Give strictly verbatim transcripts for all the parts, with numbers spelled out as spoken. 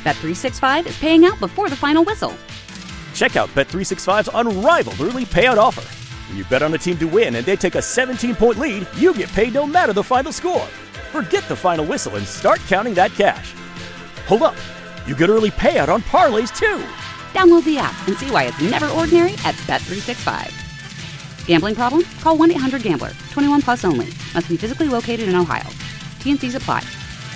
Bet three sixty-five is paying out before the final whistle. Check out Bet three sixty-five's unrivaled early payout offer. When you bet on a team to win and they take a seventeen-point lead, you get paid no matter the final score. Forget the final whistle and start counting that cash. Hold up. You get early payout on parlays, too. Download the app and see why it's never ordinary at Bet three sixty-five. Gambling problem? Call one eight hundred gambler. twenty-one plus only. Must be physically located in Ohio. T N Cs apply.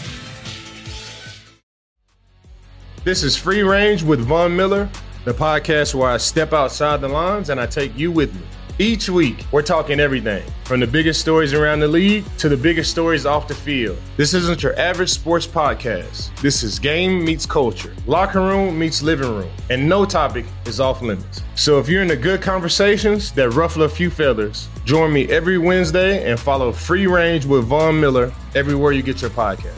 This is Free Range with Von Miller, the podcast where I step outside the lines and I take you with me. Each week, we're talking everything, from the biggest stories around the league to the biggest stories off the field. This isn't your average sports podcast. This is game meets culture, locker room meets living room, and no topic is off limits. So if you're into good conversations that ruffle a few feathers, join me every Wednesday and follow Free Range with Von Miller everywhere you get your podcast.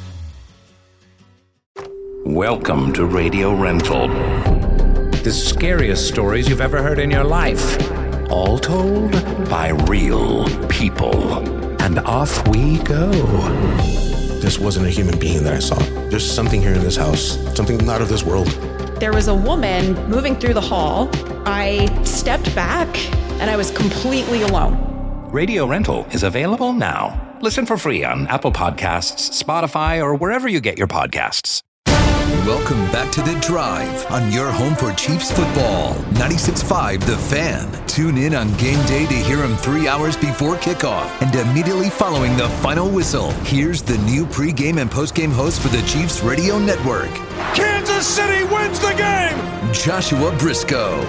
Welcome to Radio Rental. The scariest stories you've ever heard in your life. All told by real people. And off we go. This wasn't a human being that I saw. There's something here in this house, something not of this world. There was a woman moving through the hall. I stepped back and I was completely alone. Radio Rental is available now. Listen for free on Apple Podcasts, Spotify, or wherever you get your podcasts. Welcome back to The Drive on your home for Chiefs football. ninety-six point five The Fan. Tune in on game day to hear them three hours before kickoff and immediately following the final whistle. Here's the new pregame and postgame host for the Chiefs Radio Network. Kansas City wins the game! Joshua Briscoe.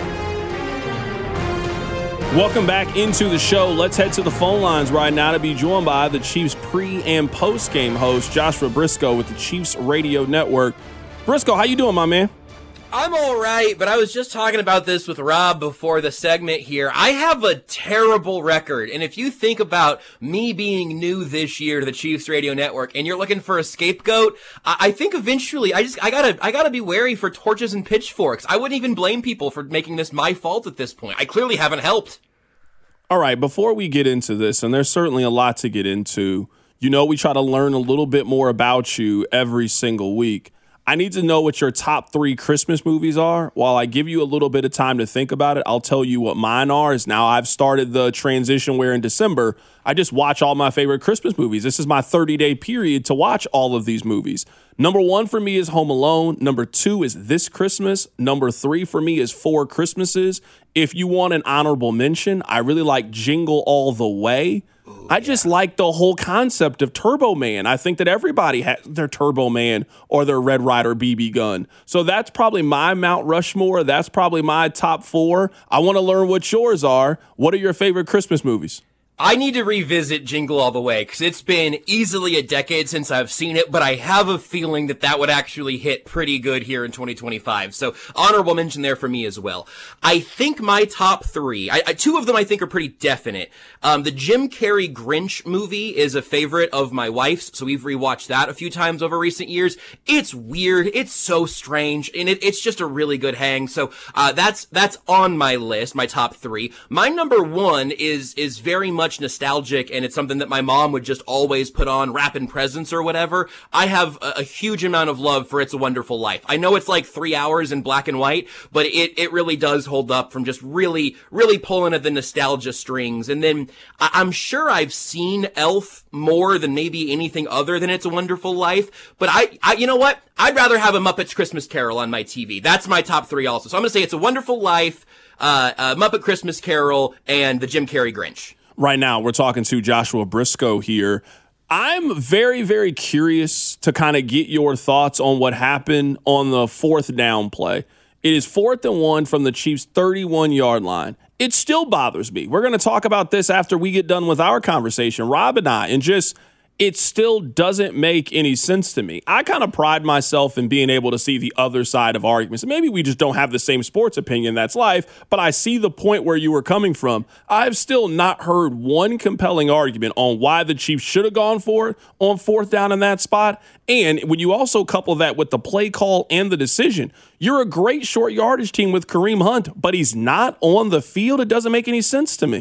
Welcome back into the show. Let's head to the phone lines right now to be joined by the Chiefs pre- and post-game host, Joshua Briscoe with the Chiefs Radio Network. Briscoe, how you doing, my man? I'm all right, but I was just talking about this with Rob before the segment here. I have a terrible record, and if you think about me being new this year to the Chiefs Radio Network, and you're looking for a scapegoat, I, I think eventually I just I gotta I gotta be wary for torches and pitchforks. I wouldn't even blame people for making this my fault at this point. I clearly haven't helped. All right, before we get into this, and there's certainly a lot to get into, you know we try to learn a little bit more about you every single week. I need to know what your top three Christmas movies are. While I give you a little bit of time to think about it, I'll tell you what mine are. Is now I've started the transition where in December, I just watch all my favorite Christmas movies. This is my thirty-day period to watch all of these movies. Number one for me is Home Alone. Number two is This Christmas. Number three for me is Four Christmases. If you want an honorable mention, I really like Jingle All the Way. Ooh, I just yeah. like the whole concept of Turbo Man. I think that everybody has their Turbo Man or their Red Ryder B B gun. So that's probably my Mount Rushmore. That's probably my top four. I want to learn what yours are. What are your favorite Christmas movies? I need to revisit Jingle All the Way because it's been easily a decade since I've seen it, but I have a feeling that that would actually hit pretty good here in twenty twenty-five. So honorable mention there for me as well. I think my top three, I, I, two of them I think are pretty definite. Um, the Jim Carrey Grinch movie is a favorite of my wife's, so we've rewatched that a few times over recent years. It's weird, it's so strange, and it, it's just a really good hang. So uh, that's that's on my list, my top three. My number one is is very much nostalgic, and it's something that my mom would just always put on wrapping presents or whatever. I have a, a huge amount of love for It's a Wonderful Life. I know it's like three hours in black and white, but it, it really does hold up from just really, really pulling at the nostalgia strings. And then I, I'm sure I've seen Elf more than maybe anything other than It's a Wonderful Life, but I, I you know what? I'd rather have a Muppets Christmas Carol on my T V. That's my top three also. So I'm going to say It's a Wonderful Life, uh, uh, Muppet Christmas Carol, and the Jim Carrey Grinch. Right now, we're talking to Joshua Briscoe here. I'm very, very curious to kind of get your thoughts on what happened on the fourth down play. It is fourth and one from the Chiefs' thirty-one-yard line. It still bothers me. We're going to talk about this after we get done with our conversation, Rob and I, and just it still doesn't make any sense to me. I kind of pride myself in being able to see the other side of arguments. Maybe we just don't have the same sports opinion, that's life, but I see the point where you were coming from. I've still not heard one compelling argument on why the Chiefs should have gone for it on fourth down in that spot. And when you also couple that with the play call and the decision, you're a great short yardage team with Kareem Hunt, but he's not on the field. It doesn't make any sense to me.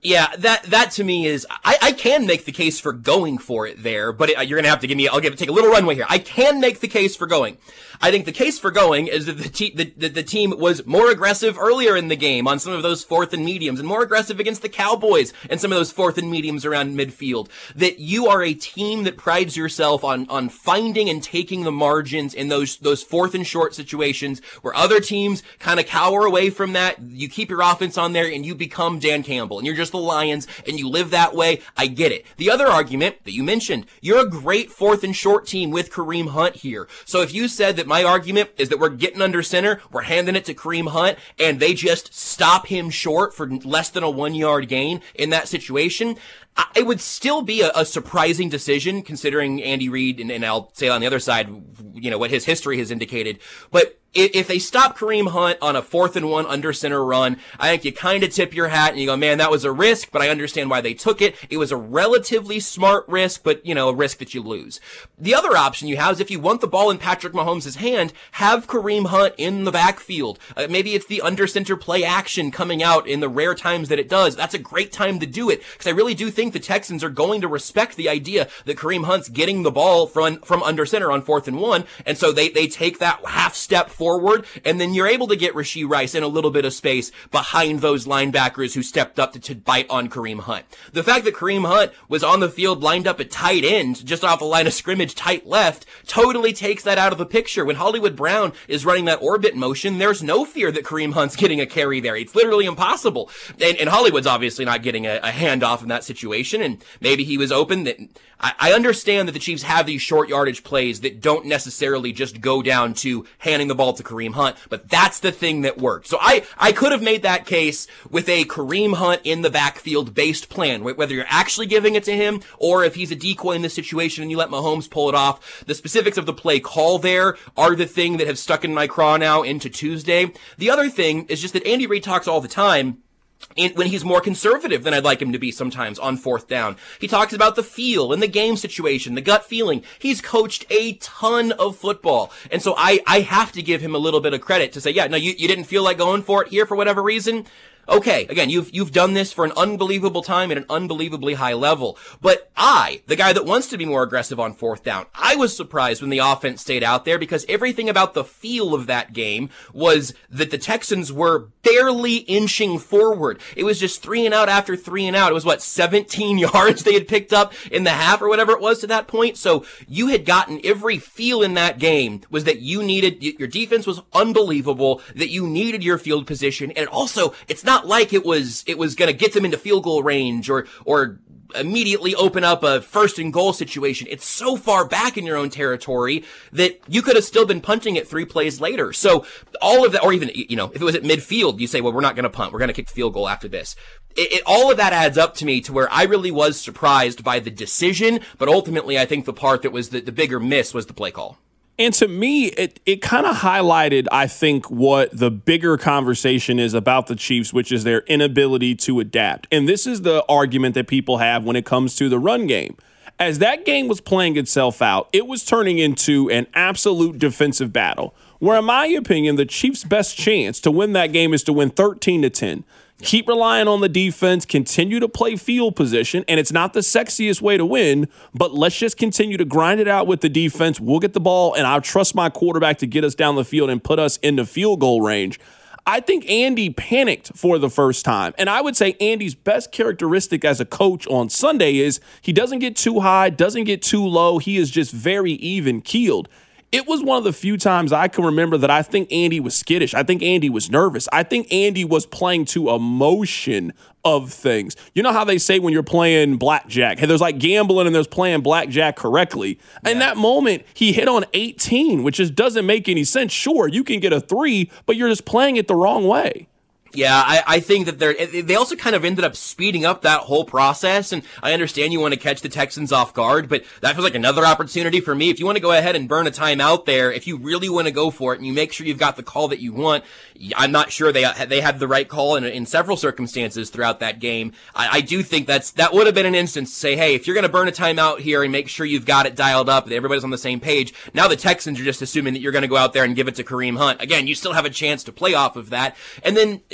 Yeah, that that to me is, I, I can make the case for going for it there, but it, you're going to have to give me, I'll give it, take a little runway here. I can make the case for going. I think the case for going is that the, te- the, the, the team was more aggressive earlier in the game on some of those fourth and mediums, and more aggressive against the Cowboys and some of those fourth and mediums around midfield. That you are a team that prides yourself on, on finding and taking the margins in those, those fourth and short situations where other teams kind of cower away from that. You keep your offense on there and you become Dan Campbell and you're just the Lions and you live that way. I get it. The other argument that you mentioned, you're a great fourth and short team with Kareem Hunt here. So if you said that my argument is that we're getting under center, we're handing it to Kareem Hunt, and they just stop him short for less than a one yard gain in that situation, it would still be a, a surprising decision considering Andy Reid, and, and I'll say on the other side, you know, what his history has indicated. But if they stop Kareem Hunt on a fourth and one under center run, I think you kind of tip your hat and you go, man, that was a risk, but I understand why they took it. It was a relatively smart risk, but, you know, a risk that you lose. The other option you have is if you want the ball in Patrick Mahomes' hand, have Kareem Hunt in the backfield. Uh, maybe it's the under center play action coming out in the rare times that it does. That's a great time to do it, because I really do think the Texans are going to respect the idea that Kareem Hunt's getting the ball from, from under center on fourth and one, and so they, they take that half step forward, and then you're able to get Rashee Rice in a little bit of space behind those linebackers who stepped up to, to bite on Kareem Hunt. The fact that Kareem Hunt was on the field lined up at tight end, just off the line of scrimmage, tight left, totally takes that out of the picture. When Hollywood Brown is running that orbit motion, there's no fear that Kareem Hunt's getting a carry there. It's literally impossible. And, and Hollywood's obviously not getting a, a handoff in that situation, and maybe he was open. That I, I understand that the Chiefs have these short yardage plays that don't necessarily just go down to handing the ball to Kareem Hunt, but that's the thing that worked. So I, I could have made that case with a Kareem Hunt in the backfield based plan, whether you're actually giving it to him or if he's a decoy in this situation and you let Mahomes pull it off. The specifics of the play call there are the thing that have stuck in my craw now into Tuesday. The other thing is just that Andy Reid talks all the time In, when he's more conservative than I'd like him to be sometimes on fourth down. He talks about the feel and the game situation, the gut feeling. He's coached a ton of football. And so I, I have to give him a little bit of credit to say, yeah, no, you, you didn't feel like going for it here for whatever reason. Okay, again, you've, you've done this for an unbelievable time at an unbelievably high level. But I, the guy that wants to be more aggressive on fourth down, I was surprised when the offense stayed out there because everything about the feel of that game was that the Texans were barely inching forward. It was just three and out after three and out. It was what, seventeen yards they had picked up in the half or whatever it was to that point. So you had gotten every feel in that game was that you needed, your defense was unbelievable, that you needed your field position. And also, it's not like it was, it was going to get them into field goal range or, or immediately open up a first and goal situation. It's so far back in your own territory that you could have still been punting it three plays later. So all of that, or even, you know, if it was at midfield, you say, well, we're not going to punt. We're going to kick the field goal after this. It, it, all of that adds up to me to where I really was surprised by the decision, but ultimately I think the part that was the, the bigger miss was the play call. And to me, it, it kind of highlighted, I think, what the bigger conversation is about the Chiefs, which is their inability to adapt. And this is the argument that people have when it comes to the run game. As that game was playing itself out, it was turning into an absolute defensive battle, where, in my opinion, the Chiefs' best chance to win that game is to win thirteen to ten. Keep relying on the defense, continue to play field position, and it's not the sexiest way to win, but let's just continue to grind it out with the defense. We'll get the ball, and I'll trust my quarterback to get us down the field and put us into field goal range. I think Andy panicked for the first time, and I would say Andy's best characteristic as a coach on Sunday is he doesn't get too high, doesn't get too low. He is just very even-keeled. It was one of the few times I can remember that I think Andy was skittish. I think Andy was nervous. I think Andy was playing to emotion of things. You know how they say when you're playing blackjack, hey, there's like gambling and there's playing blackjack correctly. Yeah. In that moment, he hit on eighteen, which just doesn't make any sense. Sure, you can get a three, but you're just playing it the wrong way. Yeah, I, I think that they're, they also kind of ended up speeding up that whole process, and I understand you want to catch the Texans off guard, but that feels like another opportunity for me. If you want to go ahead and burn a timeout there, if you really want to go for it and you make sure you've got the call that you want, I'm not sure they they had the right call in, in several circumstances throughout that game. I, I do think that's that would have been an instance to say, hey, if you're going to burn a timeout here and make sure you've got it dialed up, that everybody's on the same page, now the Texans are just assuming that you're going to go out there and give it to Kareem Hunt. Again, you still have a chance to play off of that. And then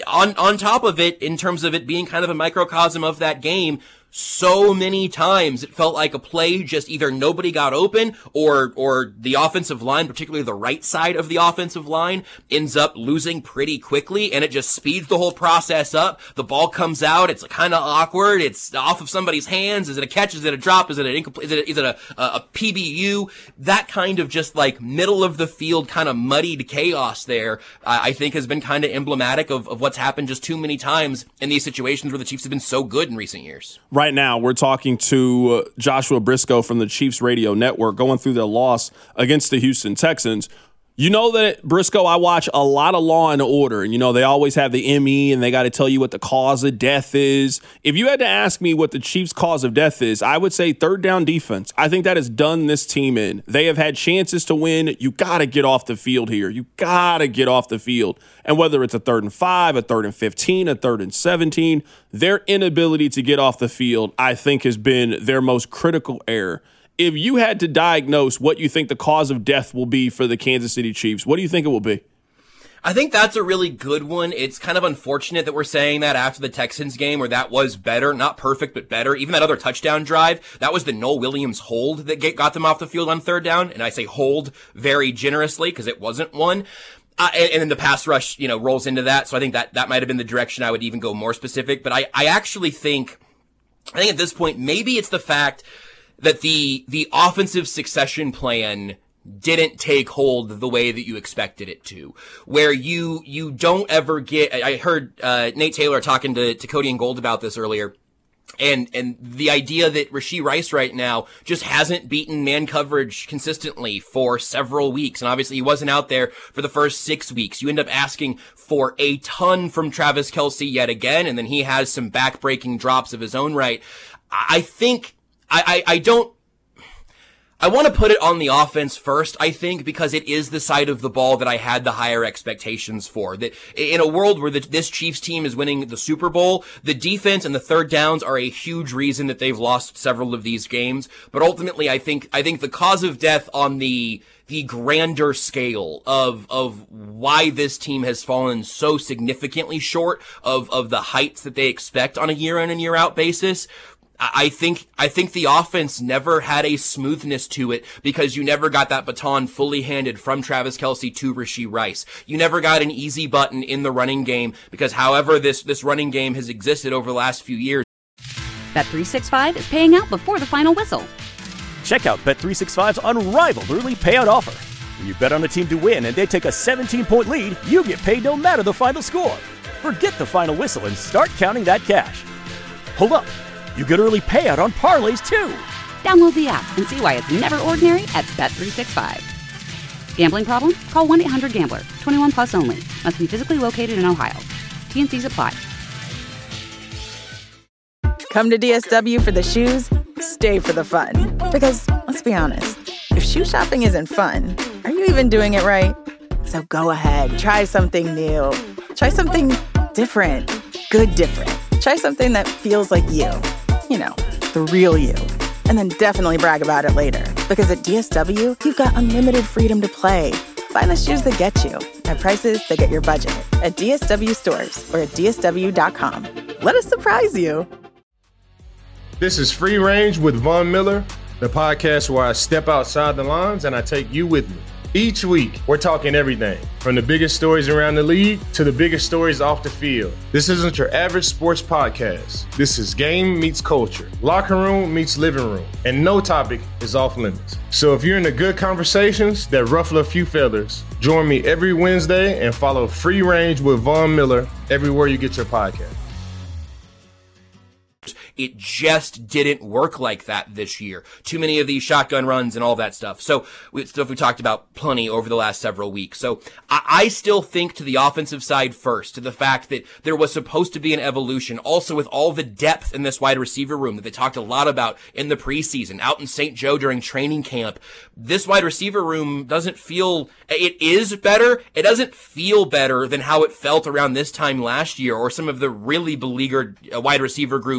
on, on top of it, in terms of it being kind of a microcosm of that game, so many times it felt like a play just either nobody got open or or the offensive line, particularly the right side of the offensive line, ends up losing pretty quickly, and it just speeds the whole process up. The ball comes out, it's kind of awkward, it's off of somebody's hands. Is it a catch? Is it a drop? Is it an incomplete? Is it, is it a, a, a P B U? That kind of just like middle of the field kind of muddied chaos there, uh, I think has been kind of emblematic of, of what's happened just too many times in these situations where the Chiefs have been so good in recent years. Right now, we're talking to uh, Joshua Briscoe from the Chiefs Radio Network going through their loss against the Houston Texans. You know that, Briscoe, I watch a lot of Law and Order, and you know they always have the M E, and they got to tell you what the cause of death is. If you had to ask me what the Chiefs' cause of death is, I would say third down defense. I think that has done this team in. They have had chances to win. You got to get off the field here. You got to get off the field. And whether it's a third and five, a third and fifteen, a third and seventeen, their inability to get off the field, I think, has been their most critical error. If you had to diagnose what you think the cause of death will be for the Kansas City Chiefs, what do you think it will be? I think that's a really good one. It's kind of unfortunate that we're saying that after the Texans game where that was better, not perfect, but better. Even that other touchdown drive, that was the Noel Williams hold that got them off the field on third down. And I say hold very generously because it wasn't one. Uh, and, and then the pass rush, you know, rolls into that. So I think that that might have been the direction I would even go more specific. But I, I actually think, I think at this point, maybe it's the fact that the the offensive succession plan didn't take hold the way that you expected it to, where you you don't ever get. I heard uh, Nate Taylor talking to, to Cody and Gold about this earlier, and and the idea that Rashee Rice right now just hasn't beaten man coverage consistently for several weeks, and obviously he wasn't out there for the first six weeks. You end up asking for a ton from Travis Kelce yet again, and then he has some back-breaking drops of his own right. I think. I, I, I don't, I want to put it on the offense first, I think, because it is the side of the ball that I had the higher expectations for. That in a world where the, this Chiefs team is winning the Super Bowl, the defense and the third downs are a huge reason that they've lost several of these games. But ultimately, I think, I think the cause of death on the, the grander scale of, of why this team has fallen so significantly short of, of the heights that they expect on a year in and year out basis, I think, I think the offense never had a smoothness to it because you never got that baton fully handed from Travis Kelce to Rashee Rice. You never got an easy button in the running game because however this, this running game has existed over the last few years. Bet three sixty-five is paying out before the final whistle. Check out Bet three sixty-five's unrivaled early payout offer. When you bet on a team to win and they take a seventeen-point lead, you get paid no matter the final score. Forget the final whistle and start counting that cash. Hold up. You get early payout on parlays, too. Download the app and see why it's never ordinary at Bet three sixty-five. Gambling problem? Call one eight hundred gambler. twenty-one plus only. Must be physically located in Ohio. T N Cs apply. Come to D S W for the shoes, stay for the fun. Because, let's be honest, if shoe shopping isn't fun, are you even doing it right? So go ahead, try something new. Try something different. Good different. Try something that feels like you. You know, the real you. And then definitely brag about it later. Because at D S W, you've got unlimited freedom to play. Find the shoes that get you at prices that get your budget at D S W stores or at D S W dot com. Let us surprise you. This is Free Range with Von Miller, the podcast where I step outside the lines and I take you with me. Each week, we're talking everything from the biggest stories around the league to the biggest stories off the field. This isn't your average sports podcast. This is game meets culture, locker room meets living room, and no topic is off limits. So if you're into good conversations that ruffle a few feathers, join me every Wednesday and follow Free Range with Von Miller everywhere you get your podcast. It just didn't work like that this year. Too many of these shotgun runs and all that stuff. So, we, stuff we talked about plenty over the last several weeks. So, I, I still think to the offensive side first, to the fact that there was supposed to be an evolution. Also, with all the depth in this wide receiver room that they talked a lot about in the preseason, out in Saint Joe during training camp, this wide receiver room doesn't feel, it is better. It doesn't feel better than how it felt around this time last year or some of the really beleaguered uh, wide receiver groups that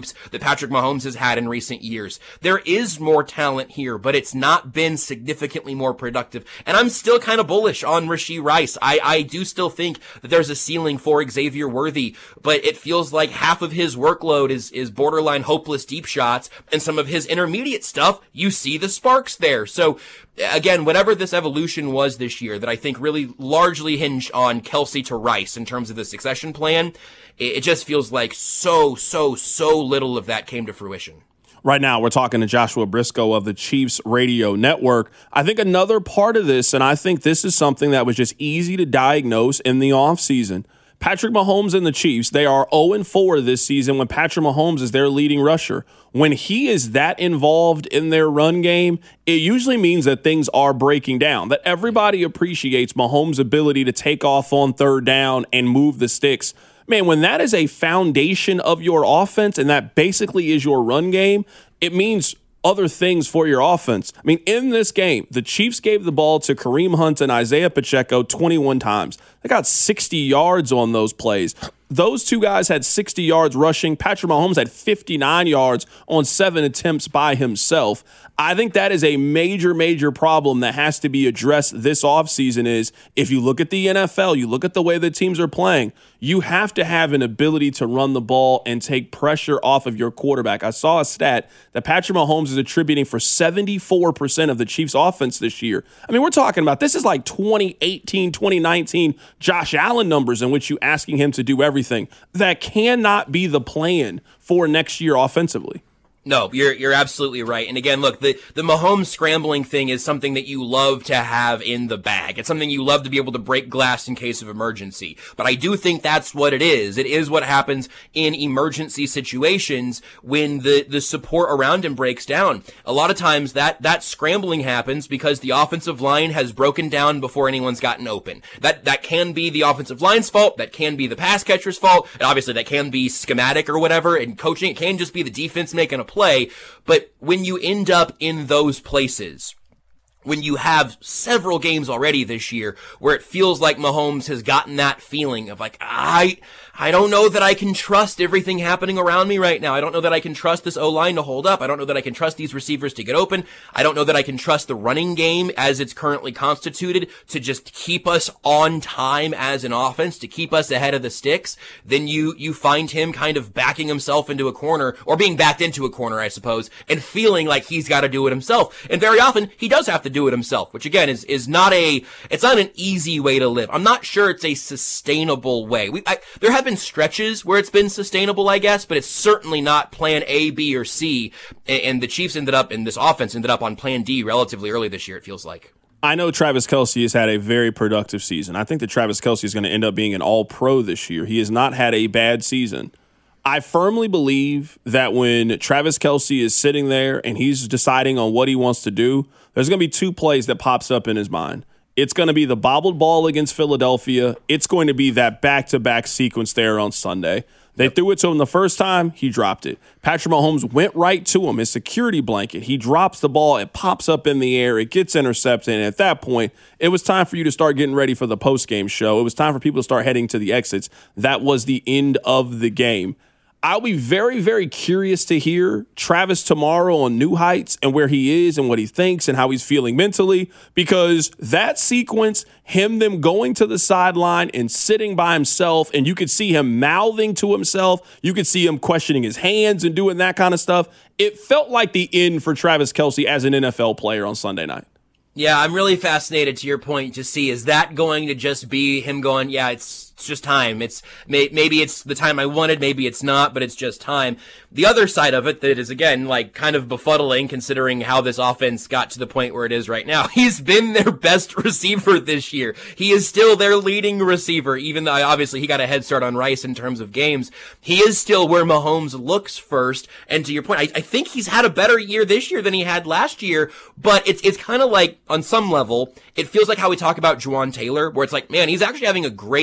Patrick Mahomes has had in recent years. There is more talent here, but it's not been significantly more productive. And I'm still kind of bullish on Rashee Rice. I, I do still think that there's a ceiling for Xavier Worthy, but it feels like half of his workload is, is borderline hopeless deep shots, and some of his intermediate stuff, you see the sparks there. So, again, whatever this evolution was this year that I think really largely hinged on Kelce to Rice in terms of the succession plan, it just feels like so, so, so little of that came to fruition. Right now, we're talking to Joshua Briscoe of the Chiefs Radio Network. I think another part of this, and I think this is something that was just easy to diagnose in the offseason, Patrick Mahomes and the Chiefs, they are oh and four this season when Patrick Mahomes is their leading rusher. When he is that involved in their run game, it usually means that things are breaking down, that everybody appreciates Mahomes' ability to take off on third down and move the sticks. Man, when that is a foundation of your offense and that basically is your run game, it means other things for your offense. I mean, in this game, the Chiefs gave the ball to Kareem Hunt and Isaiah Pacheco twenty-one times. They got sixty yards on those plays. Those two guys had sixty yards rushing. Patrick Mahomes had fifty-nine yards on seven attempts by himself. I think that is a major, major problem that has to be addressed this offseason is if you look at the N F L, you look at the way the teams are playing, you have to have an ability to run the ball and take pressure off of your quarterback. I saw a stat that Patrick Mahomes is attributing for seventy-four percent of the Chiefs' offense this year. I mean, we're talking about this is like twenty eighteen, twenty nineteen Josh Allen numbers in which you're asking him to do everything. That cannot be the plan for next year offensively. No, you're you're absolutely right. And again, look, the, the Mahomes scrambling thing is something that you love to have in the bag. It's something you love to be able to break glass in case of emergency. But I do think that's what it is. It is what happens in emergency situations when the, the support around him breaks down. A lot of times that, that scrambling happens because the offensive line has broken down before anyone's gotten open. That, that can be the offensive line's fault. That can be the pass catcher's fault. And obviously that can be schematic or whatever. And coaching, it can just be the defense making a play. Play, but when you end up in those places, when you have several games already this year where it feels like Mahomes has gotten that feeling of like, I, I don't know that I can trust everything happening around me right now. I don't know that I can trust this O-line to hold up. I don't know that I can trust these receivers to get open. I don't know that I can trust the running game as it's currently constituted to just keep us on time as an offense, to keep us ahead of the sticks. Then you, you find him kind of backing himself into a corner, or being backed into a corner, I suppose, and feeling like he's got to do it himself. And very often he does have to do it himself, which again is, is not a, it's not an easy way to live. I'm not sure it's a sustainable way. We, I, there have been stretches where it's been sustainable, I guess, but it's certainly not plan A, B, or C. And, and the Chiefs ended up, and this offense ended up on plan D relatively early this year, it feels like. I know Travis Kelce has had a very productive season. I think that Travis Kelce is going to end up being an all-pro this year. He has not had a bad season. I firmly believe that when Travis Kelce is sitting there and he's deciding on what he wants to do, there's going to be two plays that pops up in his mind. It's going to be the bobbled ball against Philadelphia. It's going to be that back-to-back sequence there on Sunday. They yep. threw it to him the first time. He dropped it. Patrick Mahomes went right to him. His security blanket. He drops the ball. It pops up in the air. It gets intercepted. And at that point, it was time for you to start getting ready for the post-game show. It was time for people to start heading to the exits. That was the end of the game. I'll be very, very curious to hear Travis tomorrow on New Heights and where he is and what he thinks and how he's feeling mentally, because that sequence, him, them going to the sideline and sitting by himself, and you could see him mouthing to himself. You could see him questioning his hands and doing that kind of stuff. It felt like the end for Travis Kelce as an N F L player on Sunday night. Yeah, I'm really fascinated to your point to see, is that going to just be him going, yeah, it's It's just time. It's may, maybe it's the time I wanted, maybe it's not, but it's just time. The other side of it that is, again, like kind of befuddling considering how this offense got to the point where it is right now. He's been their best receiver this year. He is still their leading receiver, even though obviously he got a head start on Rice in terms of games. He is still where Mahomes looks first. And to your point, I, I think he's had a better year this year than he had last year, but it's, it's kind of like on some level, it feels like how we talk about Juwan Taylor, where it's like, man, he's actually having a great year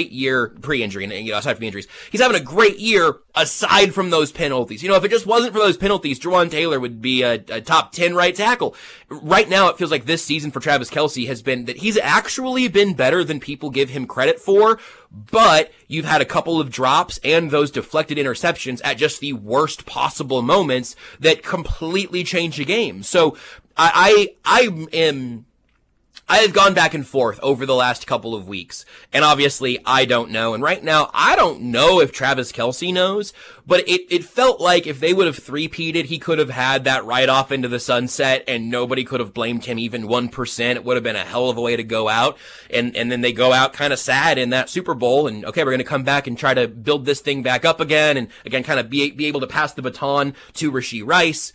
year, pre-injury, and you know, aside from the injuries, he's having a great year aside from those penalties. You know, if it just wasn't for those penalties, Jawan Taylor would be a, a top ten right tackle. Right now, it feels like this season for Travis Kelce has been that he's actually been better than people give him credit for, but you've had a couple of drops and those deflected interceptions at just the worst possible moments that completely change the game. So I, I, I am, I have gone back and forth over the last couple of weeks, and obviously I don't know. And right now, I don't know if Travis Kelce knows, but it, it felt like if they would have three-peated, he could have had that right off into the sunset, and nobody could have blamed him even one percent. It would have been a hell of a way to go out, and, and then they go out kind of sad in that Super Bowl, and okay, we're going to come back and try to build this thing back up again, and again, kind of be, be able to pass the baton to Rashee Rice.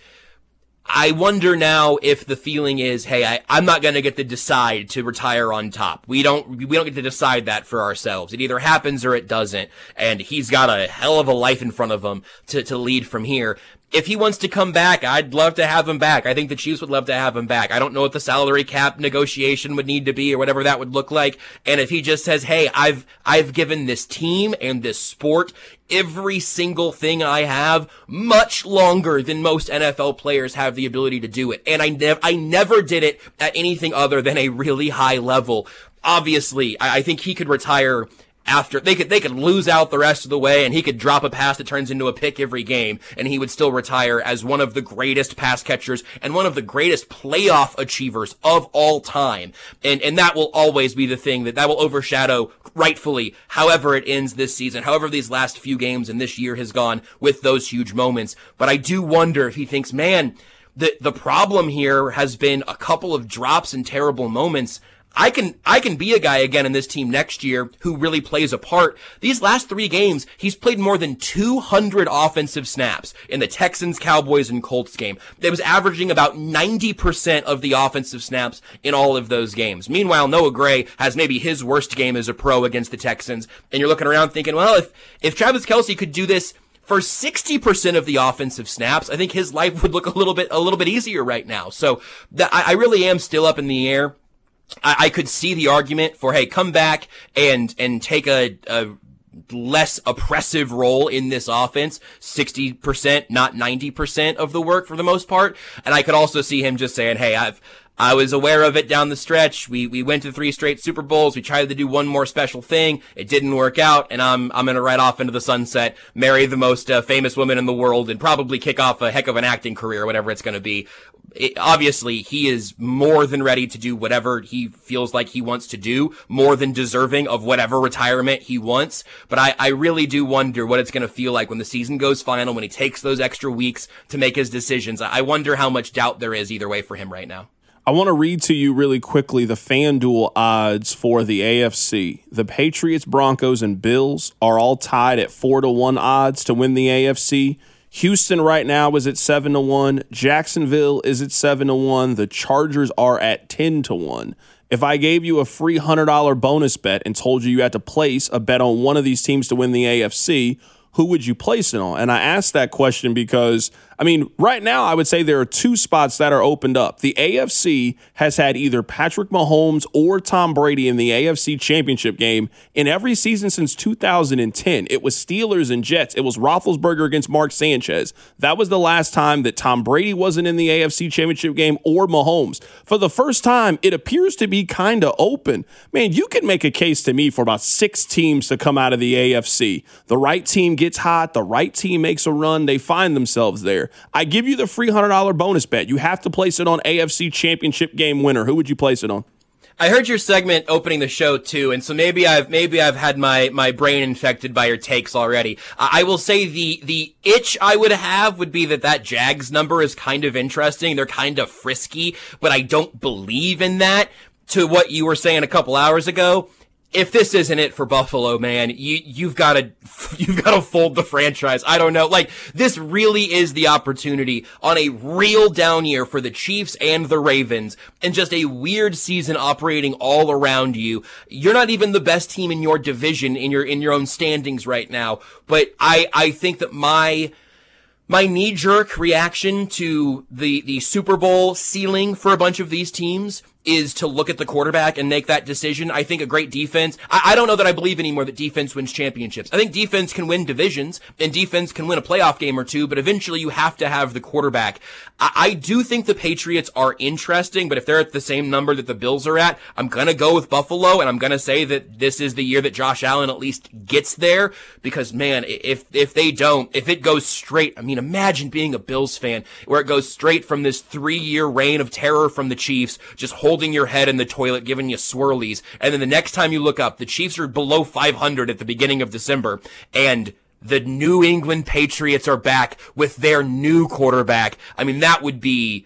I wonder now if the feeling is, hey, I, I'm not going to get to decide to retire on top. We don't, we don't get to decide that for ourselves. It either happens or it doesn't. And he's got a hell of a life in front of him to, to lead from here. If he wants to come back, I'd love to have him back. I think the Chiefs would love to have him back. I don't know what the salary cap negotiation would need to be or whatever that would look like. And if he just says, hey, I've, I've given this team and this sport every single thing I have much longer than most N F L players have the ability to do it. And I never, I never did it at anything other than a really high level. Obviously, I, I think he could retire after they could, they could lose out the rest of the way, and he could drop a pass that turns into a pick every game, and he would still retire as one of the greatest pass catchers and one of the greatest playoff achievers of all time. And, and that will always be the thing that, that will overshadow, rightfully, however it ends this season, however these last few games and this year has gone with those huge moments. But I do wonder if he thinks, man, the, the problem here has been a couple of drops and terrible moments. I can, I can be a guy again in this team next year who really plays a part. These last three games, he's played more than two hundred offensive snaps in the Texans, Cowboys, and Colts game. It was averaging about ninety percent of the offensive snaps in all of those games. Meanwhile, Noah Gray has maybe his worst game as a pro against the Texans. And you're looking around thinking, well, if, if Travis Kelce could do this for sixty percent of the offensive snaps, I think his life would look a little bit, a little bit easier right now. So that, I, I really am still up in the air. I, I could see the argument for, hey, come back and, and take a, a less oppressive role in this offense, sixty percent, not ninety percent of the work for the most part. And I could also see him just saying, hey, I've, I was aware of it down the stretch. We, we went to three straight Super Bowls. We tried to do one more special thing. It didn't work out. And I'm, I'm going to ride off into the sunset, marry the most uh, famous woman in the world, and probably kick off a heck of an acting career, whatever it's going to be. It, obviously, he is more than ready to do whatever he feels like he wants to do, more than deserving of whatever retirement he wants. But I, I really do wonder what it's going to feel like when the season goes final, when he takes those extra weeks to make his decisions. I wonder how much doubt there is either way for him right now. I want to read to you really quickly the FanDuel odds for the A F C. The Patriots, Broncos, and Bills are all tied at four to one odds to win the A F C. Houston right now is at seven to one. Jacksonville is at seven to one. The Chargers are at ten to one. If I gave you a free one hundred dollars bonus bet and told you you had to place a bet on one of these teams to win the A F C, who would you place it on? And I asked that question because, I mean, right now I would say there are two spots that are opened up. The A F C has had either Patrick Mahomes or Tom Brady in the A F C Championship game in every season since two thousand ten. It was Steelers and Jets. It was Roethlisberger against Mark Sanchez. That was the last time that Tom Brady wasn't in the A F C Championship game or Mahomes. For the first time, it appears to be kind of open. Man, you can make a case to me for about six teams to come out of the A F C. The right team gets hot. The right team makes a run. They find themselves there. I give you the free one hundred dollars bonus bet. You have to place it on A F C Championship game winner. Who would you place it on? I heard your segment opening the show too, and so maybe I've maybe I've had my, my brain infected by your takes already. I will say the the itch I would have would be that that Jags number is kind of interesting. They're kind of frisky, but I don't believe in that. To what you were saying a couple hours ago, if this isn't it for Buffalo, man, you, you've got to, you've got to fold the franchise. I don't know. Like, this really is the opportunity on a real down year for the Chiefs and the Ravens, and just a weird season operating all around you. You're not even the best team in your division, in your, in your own standings right now. But I, I think that my, My knee-jerk reaction to the, the Super Bowl ceiling for a bunch of these teams is to look at the quarterback and make that decision. I think a great defense, I, I don't know that I believe anymore that defense wins championships. I think defense can win divisions and defense can win a playoff game or two, but eventually you have to have the quarterback. I, I do think the Patriots are interesting, but if they're at the same number that the Bills are at, I'm gonna go with Buffalo, and I'm gonna say that this is the year that Josh Allen at least gets there, because man, if, if they don't, if it goes straight, I mean, imagine being a Bills fan where it goes straight from this three-year reign of terror from the Chiefs, just holding your head in the toilet, giving you swirlies, and then the next time you look up, the Chiefs are below five hundred at the beginning of December, and the New England Patriots are back with their new quarterback. I mean, that would be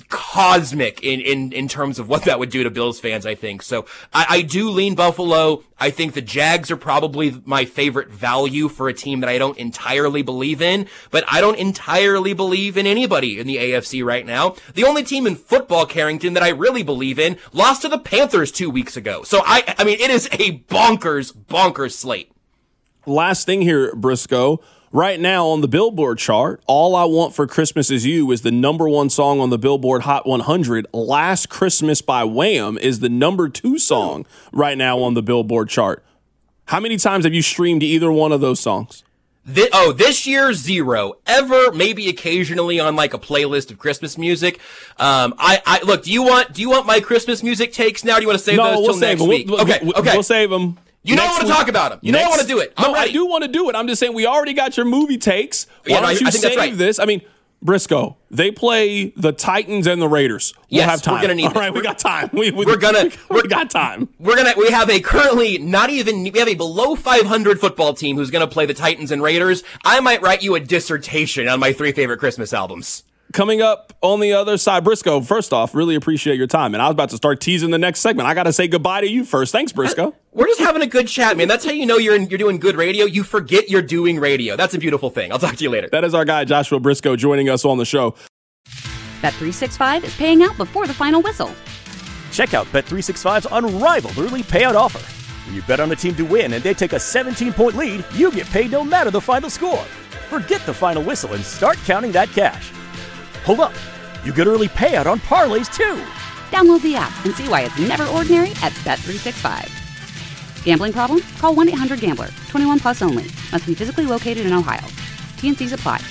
cosmic in, in, in terms of what that would do to Bills fans, I think. So I, I do lean Buffalo. I think the Jags are probably my favorite value for a team that I don't entirely believe in, but I don't entirely believe in anybody in the A F C right now. The only team in football, Carrington, that I really believe in lost to the Panthers two weeks ago. So I, I mean, it is a bonkers, bonkers slate. Last thing here, Briscoe. Right now on the Billboard chart, All I Want for Christmas Is You is the number one song on the Billboard Hot one hundred. Last Christmas by Wham is the number two song right now on the Billboard chart. How many times have you streamed either one of those songs? This, oh, this year, zero. Ever, maybe occasionally on like a playlist of Christmas music. Um, I, I, look, do you want, do you want my Christmas music takes now? Or do you want to save no, those we'll till save next them. week? We'll, okay, we'll, okay. We'll save them. You know I want to talk about them. You know I want to do it. I'm no, ready. I do want to do it. I'm just saying we already got your movie takes. Why yeah, no, don't I, you I think save that's right. this? I mean, Briscoe, they play the Titans and the Raiders. We'll yes, have time. We're gonna need All this. right, we got time. We, we, we're gonna. We got time. We're gonna. We have a currently not even. We have a below five hundred football team who's gonna play the Titans and Raiders. I might write you a dissertation on my three favorite Christmas albums. Coming up on the other side, Briscoe, first off, really appreciate your time. And I was about to start teasing the next segment. I got to say goodbye to you first. Thanks, Briscoe. We're just having a good chat, man. That's how you know you're in, you're doing good radio. You forget you're doing radio. That's a beautiful thing. I'll talk to you later. That is our guy, Joshua Briscoe, joining us on the show. Bet three sixty-five is paying out before the final whistle. Check out Bet three sixty-five's unrivaled early payout offer. When you bet on a team to win and they take a seventeen-point lead, you get paid no matter the final score. Forget the final whistle and start counting that cash. Hold up. You get early payout on parlays, too. Download the app and see why it's never ordinary at Bet three sixty-five. Gambling problem? Call one eight hundred gambler. twenty-one plus only. Must be physically located in Ohio. T N Cs apply.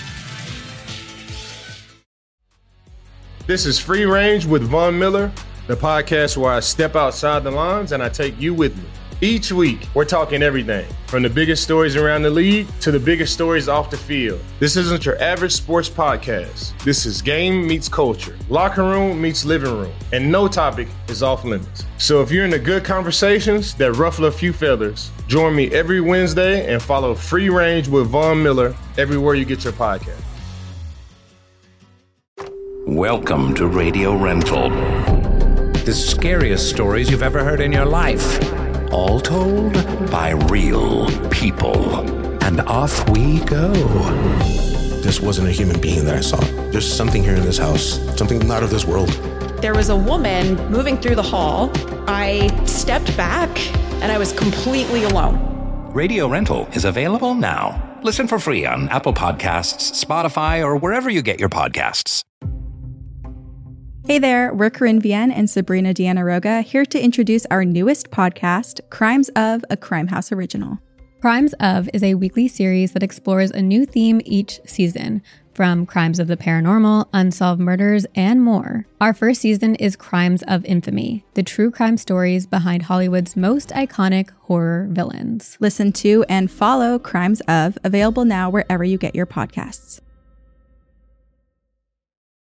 This is Free Range with Von Miller, the podcast where I step outside the lines and I take you with me. Each week, we're talking everything from the biggest stories around the league to the biggest stories off the field. This isn't your average sports podcast. This is game meets culture, locker room meets living room, and no topic is off limits. So if you're into good conversations that ruffle a few feathers, join me every Wednesday and follow Free Range with Von Miller everywhere you get your podcast. Welcome to Radio Rental. The scariest stories you've ever heard in your life. All told by real people. And off we go. This wasn't a human being that I saw. There's something here in this house, something not of this world. There was a woman moving through the hall. I stepped back and I was completely alone. Radio Rental is available now. Listen for free on Apple Podcasts, Spotify, or wherever you get your podcasts. Hey there, we're Corinne Vienne and Sabrina Diana-Roga here to introduce our newest podcast, Crimes of, a Crime House original. Crimes of is a weekly series that explores a new theme each season, from crimes of the paranormal, unsolved murders, and more. Our first season is Crimes of Infamy, the true crime stories behind Hollywood's most iconic horror villains. Listen to and follow Crimes of, available now wherever you get your podcasts.